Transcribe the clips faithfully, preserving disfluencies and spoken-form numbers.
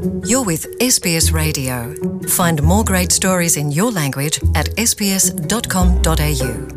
You're with S B S Radio. Find more great stories in your language at s b s dot com dot a u.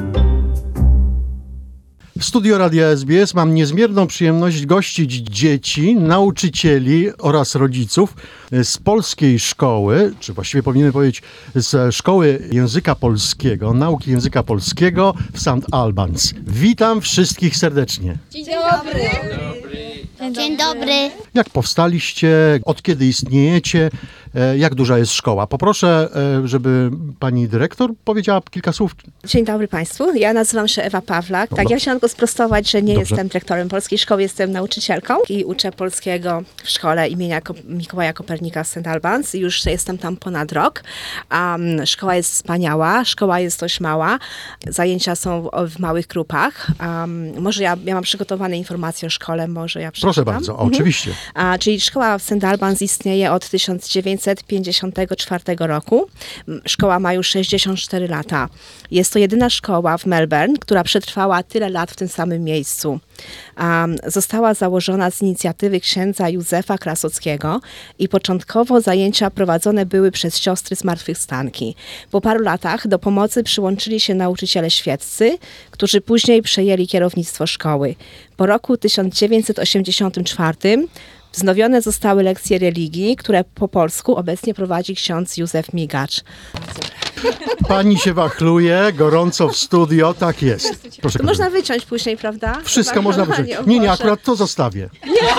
W studio Radia S B S mam niezmierną przyjemność gościć dzieci, nauczycieli oraz rodziców z polskiej szkoły, czy właściwie powinienem powiedzieć z szkoły języka polskiego, nauki języka polskiego w Saint Albans. Witam wszystkich serdecznie. Dzień dobry. Dzień dobry. Jak powstaliście, od kiedy istniejecie, jak duża jest szkoła? Poproszę, żeby pani dyrektor powiedziała kilka słów. Dzień dobry Państwu. Ja nazywam się Ewa Pawlak. Tak, ja chciałam tylko sprostować, że nie Dobrze. jestem dyrektorem polskiej szkoły, jestem nauczycielką i uczę polskiego w szkole imienia Ko- Mikołaja Kopernika w Saint Albans. Już jestem tam ponad rok. Um, szkoła jest wspaniała, szkoła jest dość mała. Zajęcia są w, w małych grupach. Um, może ja, ja mam przygotowane informacje o szkole, może ja przeczytam. Proszę bardzo, Mhm. oczywiście. A, czyli szkoła w Saint Albans istnieje od tysiąc dziewięćset pięćdziesiątego czwartego roku. Szkoła ma już sześćdziesiąt cztery lata. Jest to jedyna szkoła w Melbourne, która przetrwała tyle lat w tym samym miejscu. Um, została założona z inicjatywy księdza Józefa Krasockiego i początkowo zajęcia prowadzone były przez siostry zmartwychwstanki. Po paru latach do pomocy przyłączyli się nauczyciele świeccy, którzy później przejęli kierownictwo szkoły. Po roku tysiąc dziewięćset osiemdziesiątym czwartym wznowione zostały lekcje religii, które po polsku obecnie prowadzi ksiądz Józef Migacz. Pani się wachluje, gorąco w studio, tak jest. Proszę. To można wyciąć później, prawda? Wszystko można wyciąć. Wachlowanie, o Nie, nie, Boże. akurat to zostawię.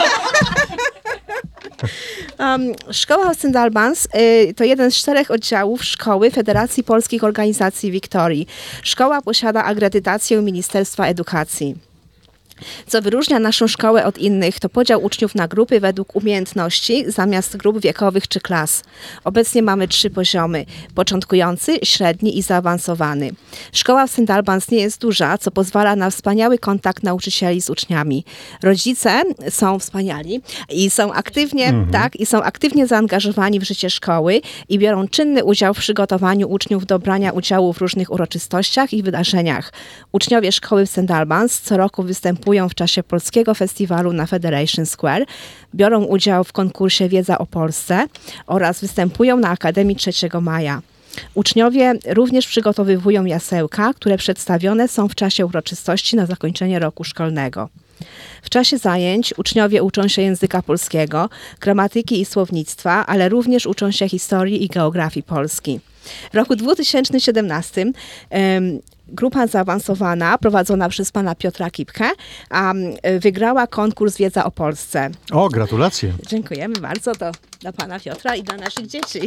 Um, szkoła w Saint Albans y, to jeden z czterech oddziałów szkoły Federacji Polskich Organizacji Wiktorii. Szkoła posiada akredytację Ministerstwa Edukacji. Co wyróżnia naszą szkołę od innych, to podział uczniów na grupy według umiejętności zamiast grup wiekowych czy klas. Obecnie mamy trzy poziomy: początkujący, średni i zaawansowany. Szkoła w Saint Albans nie jest duża, co pozwala na wspaniały kontakt nauczycieli z uczniami. Rodzice są wspaniali i są aktywnie, mhm. tak, i są aktywnie zaangażowani w życie szkoły i biorą czynny udział w przygotowaniu uczniów do brania udziału w różnych uroczystościach i wydarzeniach. Uczniowie szkoły w Saint Albans co roku występują w czasie polskiego festiwalu na Federation Square, biorą udział w konkursie Wiedza o Polsce oraz występują na Akademii trzeciego maja. Uczniowie również przygotowywują jasełka, które przedstawione są w czasie uroczystości na zakończenie roku szkolnego. W czasie zajęć uczniowie uczą się języka polskiego, gramatyki i słownictwa, ale również uczą się historii i geografii Polski. W roku dwa tysiące siedemnastym um, grupa zaawansowana, prowadzona przez pana Piotra Kipkę, um, wygrała konkurs Wiedza o Polsce. O, gratulacje. Dziękujemy bardzo to dla pana Piotra i dla naszych dzieci.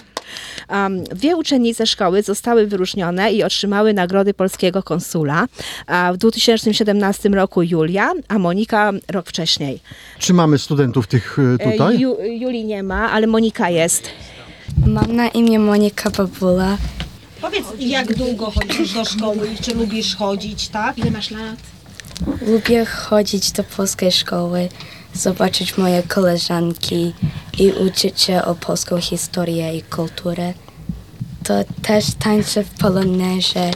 Um, dwie uczennice szkoły zostały wyróżnione i otrzymały nagrody polskiego konsula. A w dwa tysiące siedemnastym roku Julia, a Monika rok wcześniej. Czy mamy studentów tych y, tutaj? Ju, Julii nie ma, ale Monika jest. Mam na imię Monika Babula. Powiedz, jak długo chodzisz do szkoły i czy lubisz chodzić, tak? Ile masz lat? Lubię chodzić do polskiej szkoły, zobaczyć moje koleżanki i uczyć się o polską historię i kulturę. To też tańczę w polonezie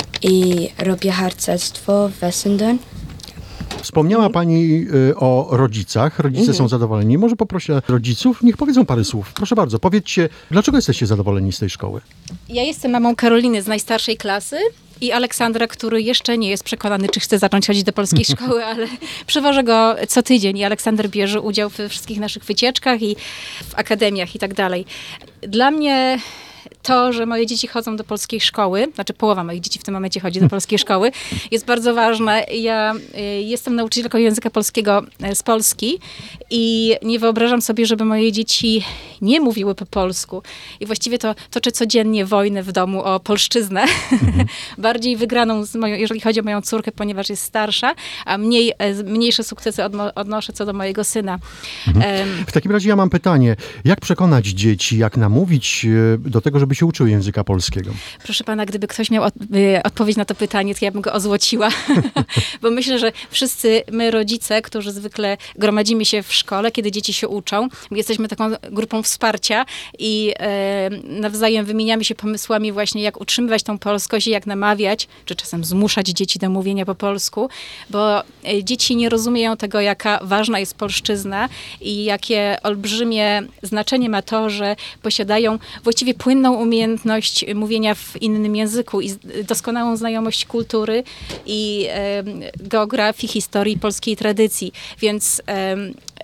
i robię harcerstwo w Essendon. Wspomniała pani y, o rodzicach. Rodzice Mhm. są zadowoleni. Może poproszę rodziców, niech powiedzą parę słów. Proszę bardzo, powiedzcie, dlaczego jesteście zadowoleni z tej szkoły? Ja jestem mamą Karoliny z najstarszej klasy i Aleksandra, który jeszcze nie jest przekonany, czy chce zacząć chodzić do polskiej szkoły, ale przewożę go co tydzień i Aleksander bierze udział we wszystkich naszych wycieczkach i w akademiach i tak dalej. Dla mnie to, że moje dzieci chodzą do polskiej szkoły, znaczy połowa moich dzieci w tym momencie chodzi do polskiej szkoły, jest bardzo ważne. Ja y, jestem nauczycielką języka polskiego y, z Polski i nie wyobrażam sobie, żeby moje dzieci nie mówiły po polsku. I właściwie to toczę codziennie wojnę w domu o polszczyznę. Mhm. Bardziej wygraną, z moją, jeżeli chodzi o moją córkę, ponieważ jest starsza, a mniej, y, mniejsze sukcesy odmo- odnoszę co do mojego syna. Mhm. W takim razie ja mam pytanie. Jak przekonać dzieci, jak namówić y, do tego, żeby się uczył języka polskiego? Proszę pana, gdyby ktoś miał od, y, odpowiedź na to pytanie, to ja bym go ozłociła. Bo myślę, że wszyscy my rodzice, którzy zwykle gromadzimy się w szkole, kiedy dzieci się uczą, my jesteśmy taką grupą wsparcia i e, nawzajem wymieniamy się pomysłami właśnie, jak utrzymywać tą polskość i jak namawiać, czy czasem zmuszać dzieci do mówienia po polsku, bo e, dzieci nie rozumieją tego, jaka ważna jest polszczyzna i jakie olbrzymie znaczenie ma to, że posiadają właściwie płynną umiejętność mówienia w innym języku i doskonałą znajomość kultury i e, geografii, historii, polskiej tradycji. Więc e,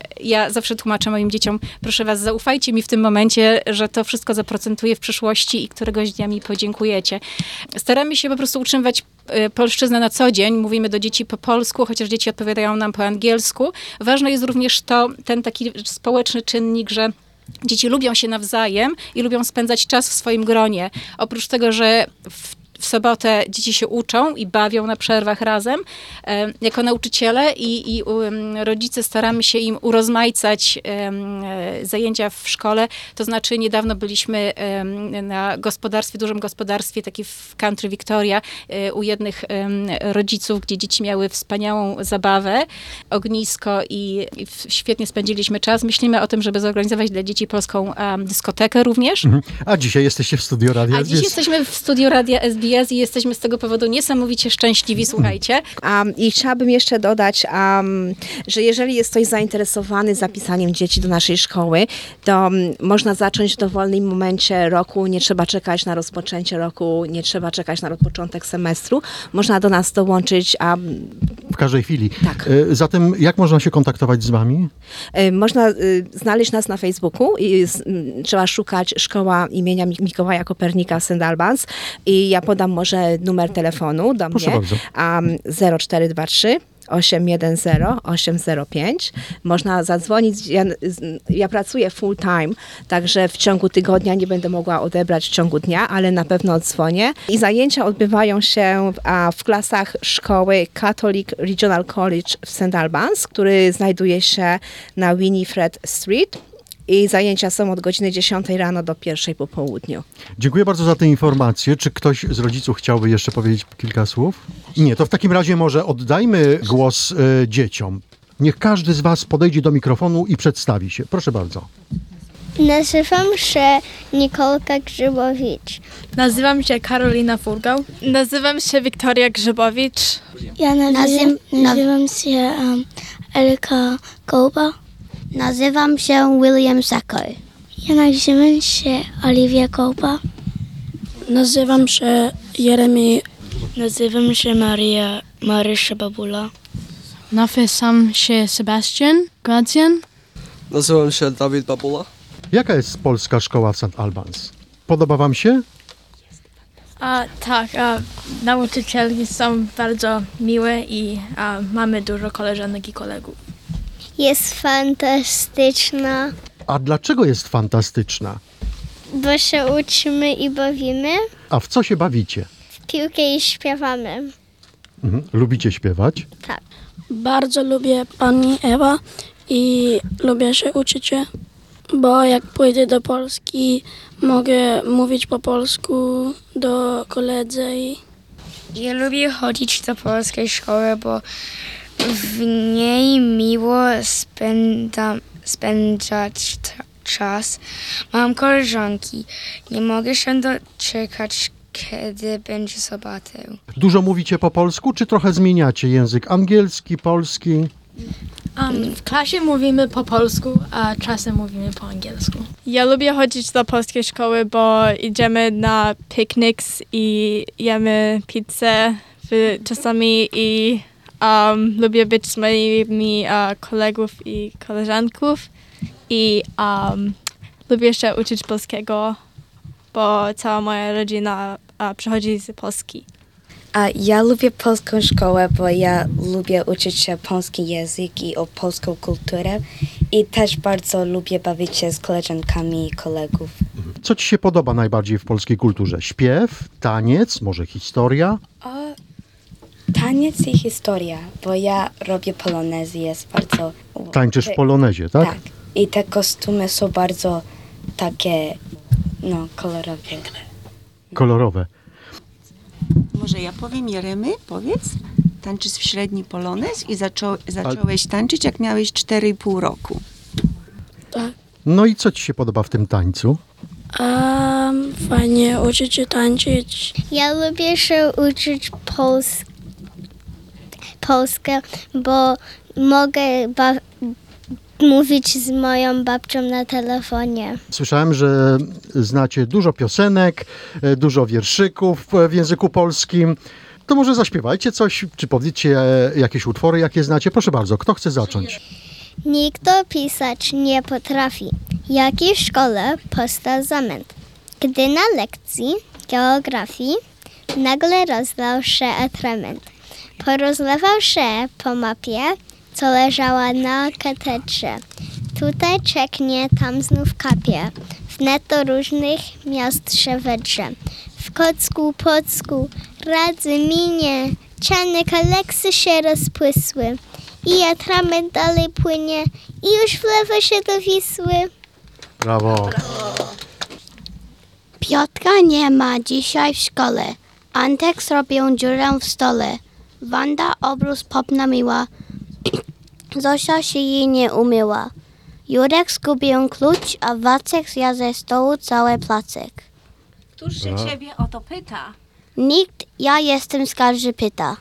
ja zawsze tłumaczę moim dzieciom, proszę was, zaufajcie mi w tym momencie, że to wszystko zaprocentuje w przyszłości i któregoś dnia mi podziękujecie. Staramy się po prostu utrzymywać polszczyznę na co dzień. Mówimy do dzieci po polsku, chociaż dzieci odpowiadają nam po angielsku. Ważne jest również to, ten taki społeczny czynnik, że dzieci lubią się nawzajem i lubią spędzać czas w swoim gronie. Oprócz tego, że w W sobotę dzieci się uczą i bawią na przerwach razem. E, jako nauczyciele i, i um, rodzice staramy się im urozmaicać um, zajęcia w szkole. To znaczy niedawno byliśmy um, na gospodarstwie, dużym gospodarstwie, taki w Country Victoria, um, u jednych um, rodziców, gdzie dzieci miały wspaniałą zabawę, ognisko i, i świetnie spędziliśmy czas. Myślimy o tym, żeby zorganizować dla dzieci polską um, dyskotekę również. Mhm. A dzisiaj jesteście w studio Radia A S B S. dziś jesteśmy w studiu Radia S B S i jesteśmy z tego powodu niesamowicie szczęśliwi, słuchajcie. Um, I chciałabym jeszcze dodać, um, że jeżeli jest ktoś zainteresowany zapisaniem dzieci do naszej szkoły, to um, można zacząć w dowolnym momencie roku, nie trzeba czekać na rozpoczęcie roku, nie trzeba czekać na początek semestru. Można do nas dołączyć. Um, W każdej chwili. Tak. E, Zatem jak można się kontaktować z wami? y, można y, znaleźć nas na Facebooku i z, y, trzeba szukać Szkoła imienia Mik- Mikołaja Kopernika w Saint Albans i ja podam może numer telefonu do Proszę mnie. bardzo. Um, zero cztery dwa trzy osiem jeden zero osiem zero pięć. Można zadzwonić. Ja, ja pracuję full time, także w ciągu tygodnia nie będę mogła odebrać w ciągu dnia, ale na pewno odzwonię. I zajęcia odbywają się a, w klasach szkoły Catholic Regional College w Saint Albans, który znajduje się na Winifred Street. I zajęcia są od godziny dziesiątej rano do pierwszej po południu. Dziękuję bardzo za te informacje. Czy ktoś z rodziców chciałby jeszcze powiedzieć kilka słów? Nie, to w takim razie może oddajmy głos e, dzieciom. Niech każdy z was podejdzie do mikrofonu i przedstawi się. Proszę bardzo. Nazywam się Nikolka Grzybowicz. Nazywam się Karolina Furgał. Nazywam się Wiktoria Grzybowicz. Ja nazywam, nazywam się um, Elka Kołba. Nazywam się William Zakoj. Ja nazywam się Oliwia Kołba. Nazywam się Jeremy. Nazywam się Maria Marysza Babula. Nazywam się Sebastian Gracjan. Nazywam się Dawid Babula. Jaka jest polska szkoła w Saint Albans? Podoba wam się? A, tak, a, nauczycielki są bardzo miłe i a, mamy dużo koleżanek i kolegów. Jest fantastyczna, A dlaczego jest fantastyczna? bo się uczymy i bawimy. A w co się bawicie? W piłkę i śpiewamy. Mhm. Lubicie śpiewać? Tak. Bardzo lubię pani Ewa i lubię się uczyć, bo jak pójdę do Polski, mogę mówić po polsku do koledzy. I... Ja lubię chodzić do polskiej szkoły, bo w niej miło spędzam, spędzać t- czas. Mam koleżanki. Nie mogę się doczekać, kiedy będzie sobotę. Dużo mówicie po polsku, czy trochę zmieniacie język angielski, polski? Um, w klasie mówimy po polsku, a czasem mówimy po angielsku. Ja lubię chodzić do polskiej szkoły, bo idziemy na pikniks i jemy pizzę w, czasami i um, lubię być z moimi uh, kolegów i koleżanków i um, lubię się uczyć polskiego, bo cała moja rodzina uh, przychodzi z Polski. A ja lubię polską szkołę, bo ja lubię uczyć się polski język i o polską kulturę i też bardzo lubię bawić się z koleżankami i kolegów. Co ci się podoba najbardziej w polskiej kulturze? Śpiew, taniec, może historia? O, taniec i historia, bo ja robię polonezy, jest bardzo... Tańczysz w polonezie, tak? Tak. I te kostiumy są bardzo takie, no, kolorowe. Kolorowe. Może ja powiem, Jeremy, powiedz. Tańczysz w średni polonez i zaczą, zacząłeś tańczyć, jak miałeś cztery i pół roku. Tak. No i co ci się podoba w tym tańcu? Um, fajnie uczyć się tańczyć. Ja lubię się uczyć pols- polskę, bo mogę ba- mówić z moją babcią na telefonie. Słyszałem, że znacie dużo piosenek, e, dużo wierszyków e, w języku polskim. To może zaśpiewajcie coś, czy powiedzcie e, jakieś utwory, jakie znacie. Proszę bardzo, kto chce zacząć? Nikt pisać nie potrafi, jaki w szkole powstał zamęt. Gdy na lekcji geografii nagle rozlał się atrament. Porozlewał się po mapie, co leżała na katedrze. Tutaj czeknie, tam znów kapie. Wnet do różnych miast się wedrze. W Kocku, Pocku, Radzy, Minie, Czanek, Aleksy się rozpłysły. I atrament dalej płynie i już wlewa się do Wisły. Brawo. Piotrka nie ma dzisiaj w szkole. Antek zrobił dziurę w stole. Wanda obrus popnamiła. Zosia się jej nie umyła. Jurek zgubił klucz, a Wacek zjadł ze stołu cały placek. Któż się A. ciebie o to pyta? Nikt, ja jestem skarżypyta.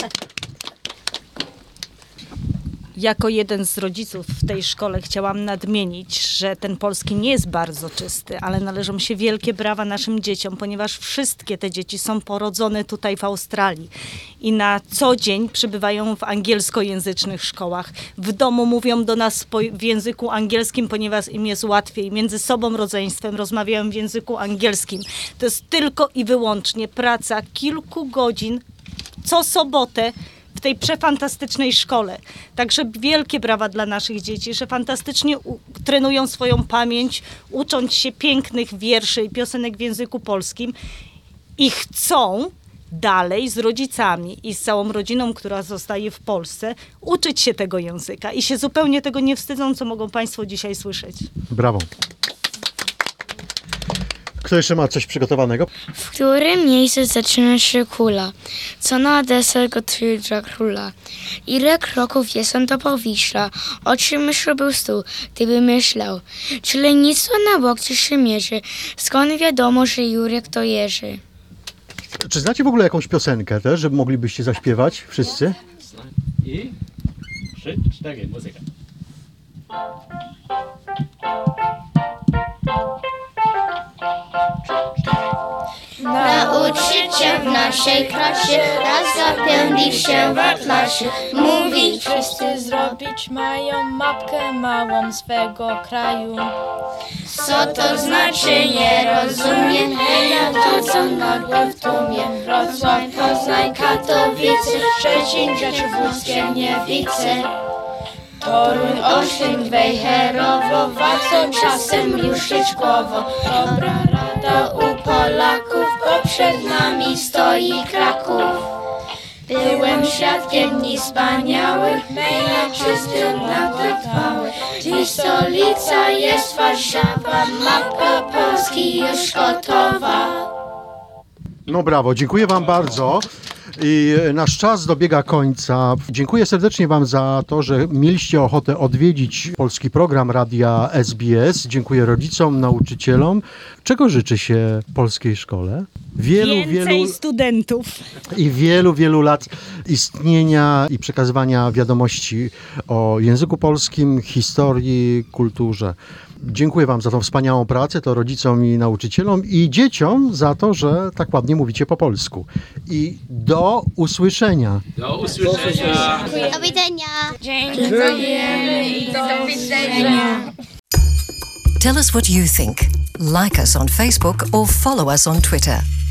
Jako jeden z rodziców w tej szkole chciałam nadmienić, że ten polski nie jest bardzo czysty, ale należą się wielkie brawa naszym dzieciom, ponieważ wszystkie te dzieci są porodzone tutaj w Australii i na co dzień przybywają w angielskojęzycznych szkołach. W domu mówią do nas po, w języku angielskim, ponieważ im jest łatwiej. Między sobą rodzeństwem rozmawiają w języku angielskim. To jest tylko i wyłącznie praca kilku godzin co sobotę w tej przefantastycznej szkole. Także wielkie brawa dla naszych dzieci, że fantastycznie u- trenują swoją pamięć, ucząc się pięknych wierszy i piosenek w języku polskim i chcą dalej z rodzicami i z całą rodziną, która zostaje w Polsce, uczyć się tego języka i się zupełnie tego nie wstydzą, co mogą Państwo dzisiaj słyszeć. Brawo. Kto jeszcze ma coś przygotowanego? W którym miejscu zaczyna się kula? Co na deser gotuje dla króla? Ile kroków jest on do Powiśla? O czym myślał był stół, gdyby myślał? Czy lenistwo na łokcie się mierzy? Skąd wiadomo, że Jurek to Jerzy? Czy znacie w ogóle jakąś piosenkę też, że moglibyście zaśpiewać wszyscy? I trzy, cztery, muzyka. Nauczyciel w naszej klasie raz zapięli się w atlasie. Mówi, Wszyscy zrobić mają mapkę małą swego kraju. co to znaczy, nie rozumiem. Ja to co nagłe w tłumie. Wrocław, Poznań, Katowice, Szczecin, Rzeczpospolitej, Niewice. Toruń, Olsztyn, Wejherowo, Warszał, czasem Ruszyczkowo. Dobra rada u Polaków, bo przed nami stoi Kraków. Byłem świadkiem dni wspaniałych, mej ojczyzny nadal trwały. Dziś stolica jest Warszawa, mapka Polski już gotowa. No brawo, dziękuję wam bardzo. I nasz czas dobiega końca. Dziękuję serdecznie wam za to, że mieliście ochotę odwiedzić polski program Radia S B S. Dziękuję rodzicom, nauczycielom. Czego życzy się polskiej szkole? Wielu, Więcej wielu studentów. i wielu, wielu lat istnienia i przekazywania wiadomości o języku polskim, historii, kulturze. Dziękuję wam za tą wspaniałą pracę, to rodzicom i nauczycielom i dzieciom za to, że tak ładnie mówicie po polsku. I do usłyszenia. Do usłyszenia. Do widzenia. Dziękujemy i do widzenia. Tell us what you think. Like us on Facebook or follow us on Twitter.